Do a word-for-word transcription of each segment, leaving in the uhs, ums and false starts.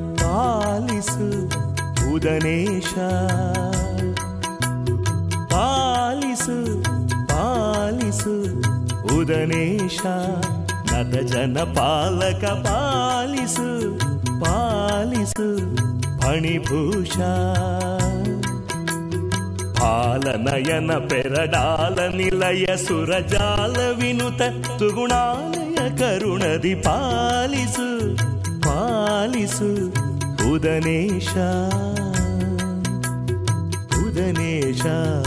ಪಾಲಿಸು ಉದನೇಶ. ಪಾಲಿಸು ಪಾಲಿಸು ಉದನೇಶ, ನತ ಜನ ಪಾಲಕ ಪಾಲಿಸು ಪಾಲಿಸು ಫಣಿಭೂಷ. ಪಾಲನಯನ ಪೆರಡಾಲ ನಿಲಯ ಸುರಜಾಲ ವಿನುತ ಸುಗುಣಾಲಯ ಕರುಣದಿ ಪಾಲಿಸು ಪಾಲಿಸು ಉದನೇಶ ಉದನೇಶ.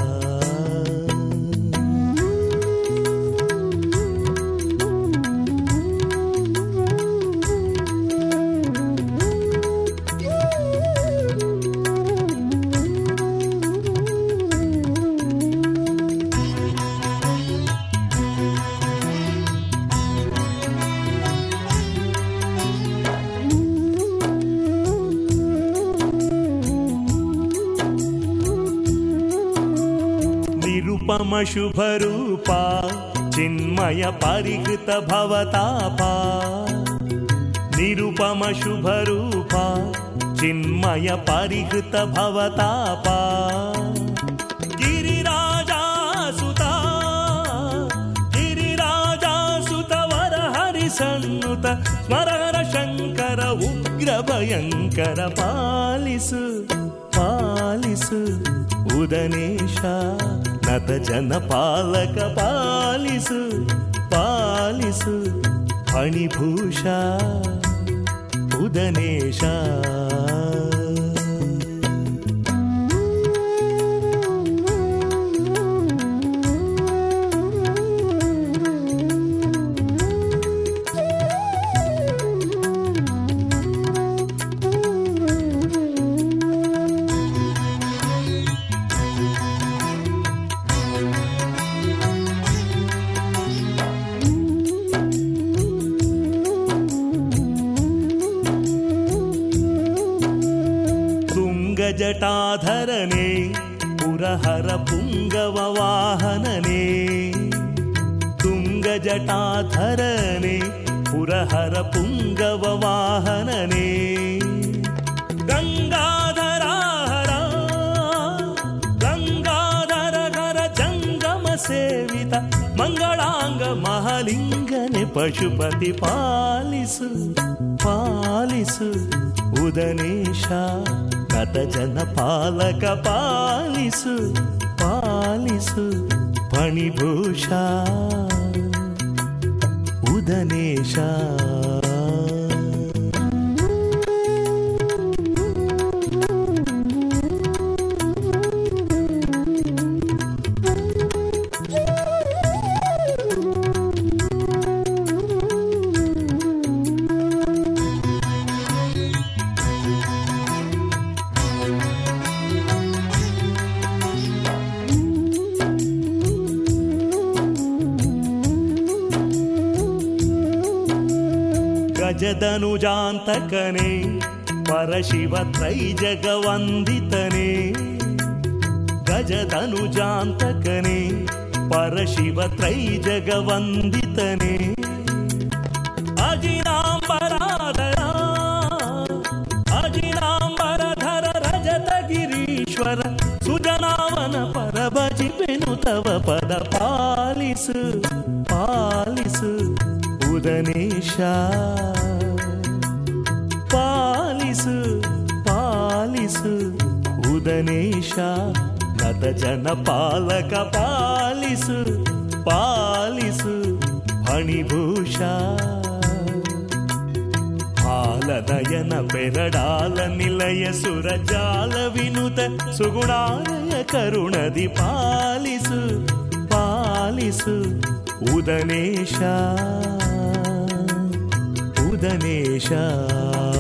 ನಿರುಪಮ ಶುಭರೂಪ ಚಿನ್ಮಯ ಪರಿಹೃತ ಭವತಾಪ. ನಿರುಪಮ ಶುಭರೂಪ ಚಿನ್ಮಯ ಪರಿಹೃತ ಭವತಾಪ. ಗಿರಿರಾಜಾಸುತ ಗಿರಿರಾಜಾಸುತ ವರ ಹರಿಸನ್ನುತ ಸ್ಮರಹರ ಶಂಕರ ಉಗ್ರ ಭಯಂಕರ ಪಾಲಿಸು ಪಾಲಿಸು ಉದನೇಶ, ನತ ಜನ ಪಾಲಕ ಪಾಲಿಸು ಪಾಲಿಸು ಫಣಿಭೂಷ ಉದನೇಶ. ಜಟಾಧರನೇ ಪುರಹರ ಪುಂಗವ ವಾಹನನೇ. ತುಂಗ ಜಟಾಧರನೇ ಪುರಹರ ಪುಂಗವ ವಾಹನನೇ. ಗಂಗಾಧರ ಹರ ಗಂಗಾಧರ ಹರ ಜಂಗಮ ಸೇವಿತ ಮಂಗಳಾಂಗ ಮಹಾಲಿಂಗನೆ ಪಶುಪತಿ ಪಾಲಿಸು ಪಾಲಿಸು ಉದನೇಶ, ನತ ಜನ ಪಾಲಕ ಪಾಲಿಸು ಪಾಲಿಸು ಫಣಿಭೂಷ ಉದನೇಶ. ಗಜಧನುಜಾಂತಕನೇ ಪರಶಿವ ತ್ರೈಜಗವಂದಿತನೇ. ಗಜಧನುಜಾಂತಕನೇ ಪರಶಿವ ತ್ರೈಜಗವಂದಿತನೇ. ಅಜಿನಾಂಬರಾಧರ ಅಜಿನಾಂಬರಧರ ರಜತ ಗಿರೀಶ್ವರ ಸುಜನಾವನ ಪರಭಜಿಪೆನು ತವ ಪದ ಪಾಲಿಸು ಪಾಲಿಸು ಉದನೇಶ. ಪಾಲಿಸು ಪಾಲಿಸು ಉದನೇಶ, ನತ ಜನ ಪಾಲಕ ಪಾಲಿಸು ಪಾಲಿಸು ಫಣಿಭೂಷ. ಪಾಲನಯನ ಪೆರಡಾಲ ನಿಲಯ ಸುರಜಾಲ ವಿನುತ ಸುಗುಣಾಲಯ ಕರುಣದಿ ಪಾಲಿಸು ಪಾಲಿಸು ಉದನೇಶ ಉದನೇಶ.